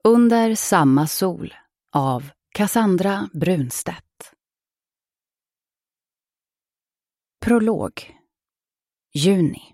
Under samma sol av Cassandra Brunstedt. Prolog. Juni.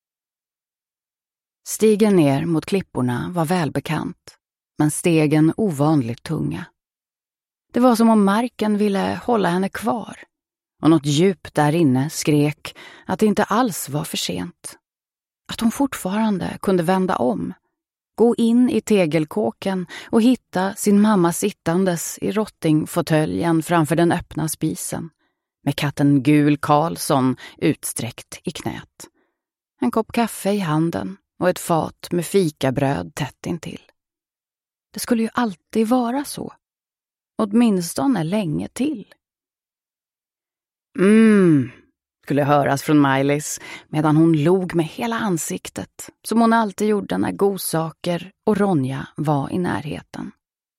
Stigen ner mot klipporna var välbekant, men stegen ovanligt tunga. Det var som om marken ville hålla henne kvar, och något djup där inne skrek att det inte alls var för sent. Att hon fortfarande kunde vända om, gå in i tegelkåken och hitta sin mamma sittandes i rottingfåtöljen framför den öppna spisen, med katten Gul Karlsson utsträckt i knät. En kopp kaffe i handen och ett fat med fikabröd tätt intill. Det skulle ju alltid vara så. Åtminstone länge till. Skulle höras från Maj-Lis medan hon log med hela ansiktet, som hon alltid gjorde när godsaker och Ronja var i närheten.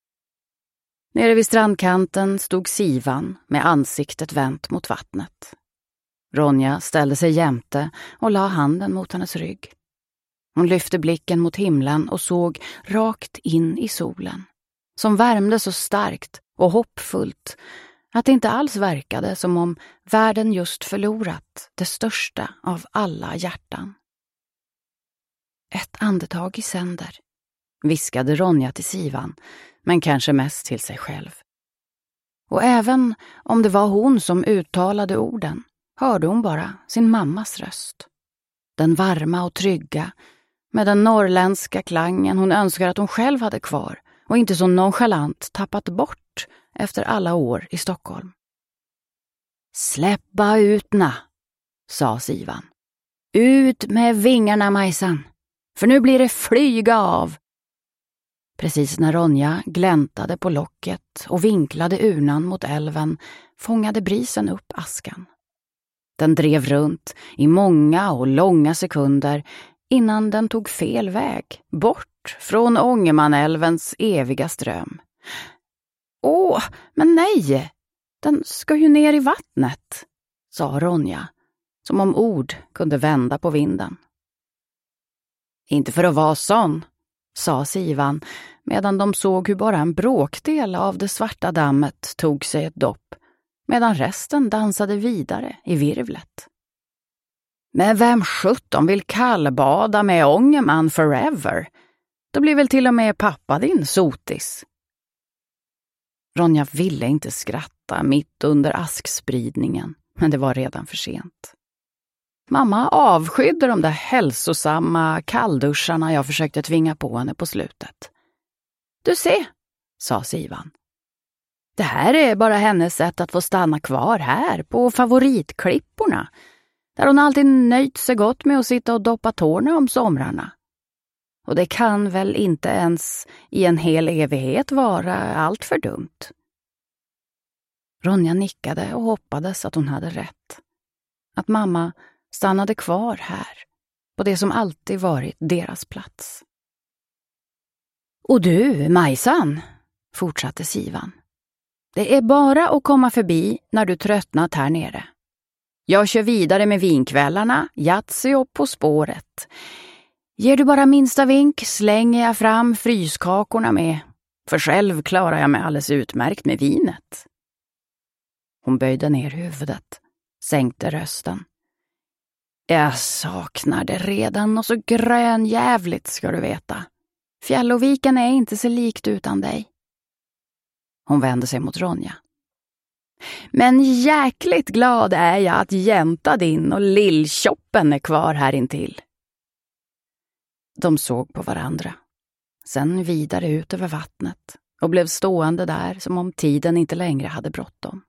Nere vid strandkanten stod Sivan med ansiktet vänt mot vattnet. Ronja ställde sig jämte och la handen mot hennes rygg. Hon lyfte blicken mot himlen och såg rakt in i solen, som värmde så starkt och hoppfullt att det inte alls verkade som om världen just förlorat det största av alla hjärtan. Ett andetag i sänder, viskade Ronja till Sivan, men kanske mest till sig själv. Och även om det var hon som uttalade orden, hörde hon bara sin mammas röst. Den varma och trygga, med den norrländska klangen hon önskar att hon själv hade kvar och inte så nonchalant tappat bort efter alla år i Stockholm. Släppa utna, sa Sivan. Ut med vingarna, Majsan, för nu blir det flyga av. Precis när Ronja gläntade på locket och vinklade urnan mot älven fångade brisen upp askan. Den drev runt i många och långa sekunder innan den tog fel väg, bort från Ångermanälvens eviga ström. Åh, men nej! Den ska ju ner i vattnet, sa Ronja, som om ord kunde vända på vinden. Inte för att vara sån, sa Sivan, medan de såg hur bara en bråkdel av det svarta dammet tog sig ett dopp, medan resten dansade vidare i virvlet. Men vem 17 vill kallbada med Ångerman forever? Då blir väl till och med pappa din sotis. Ronja ville inte skratta mitt under askspridningen, men det var redan för sent. Mamma avskydde de där hälsosamma kallduscharna jag försökte tvinga på henne på slutet. Du se, sa Sivan. Det här är bara hennes sätt att få stanna kvar här på favoritklipporna, där hon alltid nöjt sig gott med att sitta och doppa tårna om somrarna. Och det kan väl inte ens i en hel evighet vara allt för dumt. Ronja nickade och hoppades att hon hade rätt. Att mamma stannade kvar här, på det som alltid varit deras plats. Och du, Majsan, fortsatte Sivan. Det är bara att komma förbi när du tröttnat här nere. Jag kör vidare med vinkvällarna, Yatzy och På spåret. Ger du bara minsta vink slänger jag fram fryskakorna med, för själv klarar jag mig alldeles utmärkt med vinet. Hon böjde ner huvudet, sänkte rösten. Jag saknar det redan och så grönjävligt ska du veta. Fjälloviken är inte så likt utan dig. Hon vände sig mot Ronja. Men jäkligt glad är jag att jänta din och lillchoppen är kvar här intill. De såg på varandra, sen vidare ut över vattnet och blev stående där som om tiden inte längre hade bråttom.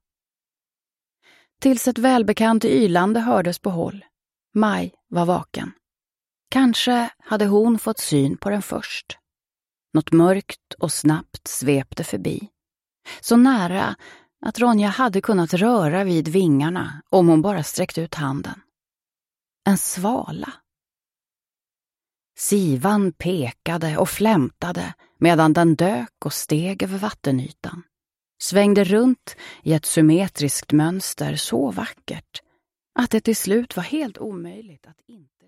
Tills ett välbekant ylande hördes på håll. Maj var vaken. Kanske hade hon fått syn på den först. Något mörkt och snabbt svepte förbi. Så nära att Ronja hade kunnat röra vid vingarna om hon bara sträckt ut handen. En svala. Sivan pekade och flämtade medan den dök och steg över vattenytan. Svängde runt i ett symmetriskt mönster så vackert att det till slut var helt omöjligt att inte